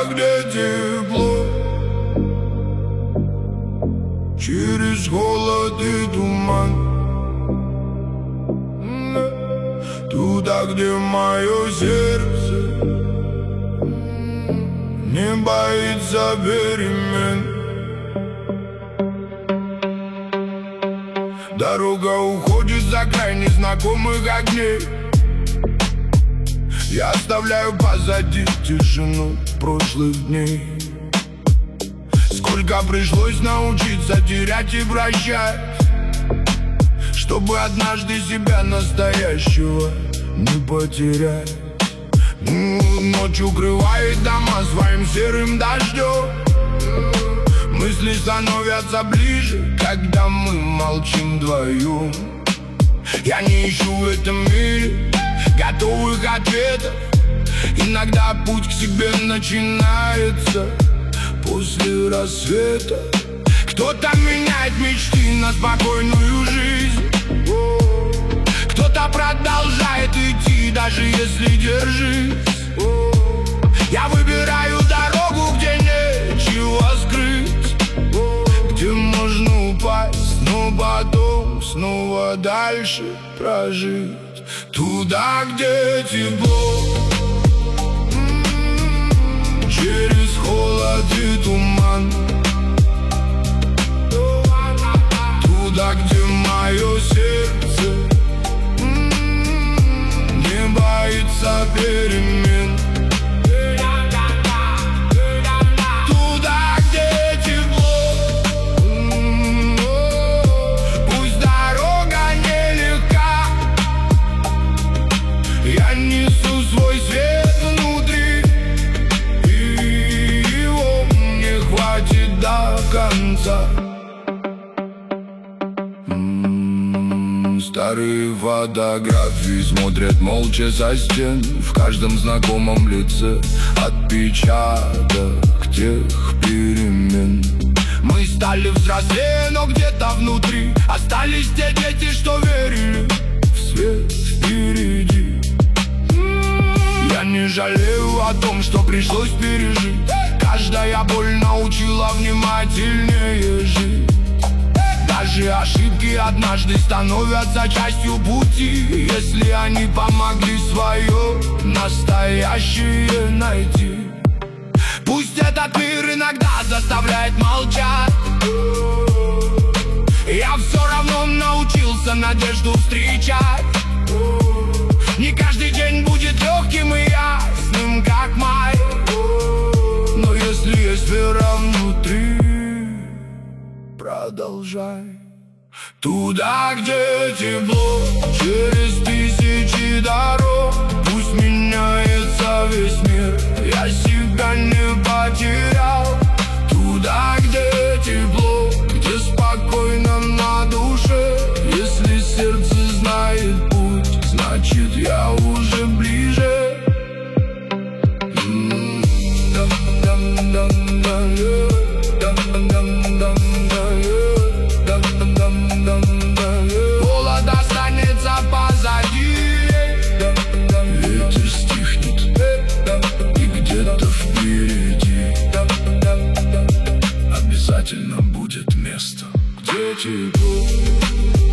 где тепло. Через холод и туман, туда, где мое сердце не боится перемен. Дорога уходит за край незнакомых огней. Я оставляю позади тишину прошлых дней. Сколько пришлось научиться терять и прощать, чтобы однажды себя настоящего не потерять. Ночь укрывает дома своим серым дождем. Мысли становятся ближе, когда мы молчим вдвоем. Я не ищу в этом мире готовых ответов. Иногда путь к себе начинается после рассвета. Кто-то меняет мечты на спокойную жизнь, кто-то продолжает идти, даже если держись. Я выбираю дорогу, где нечего скрыть, где можно упасть, но потом снова дальше прожить. Туда, где тепло, через холод и туман, туда, где мое сердце не боится перемен. Туда, где тепло, пусть дорога нелегка, я несу свой свет внутри, и его мне хватит до конца. Старые фотографии смотрят молча со стен. В каждом знакомом лице отпечаток тех перемен. Мы стали взрослее, но где-то внутри остались те дети, что верили в свет впереди. Я не жалею о том, что пришлось пережить. Каждая боль научила внимательнее жить. Даже ошибки однажды становятся частью пути, если они помогли свое настоящее найти. Пусть этот мир иногда заставляет молчать, я все равно научился надежду встречать. Не каждый день будет легким и ясным, как май, но если есть вера внутри, продолжай. Туда, где тепло, через тысячи дорог, пусть меняется весь мир, я себя не потерял. Туда, где тепло, где спокойно на душе, если сердце знает путь, значит я уже ближе. Холод останется позади, ветер стихнет, и где-то впереди обязательно будет место, где тепло.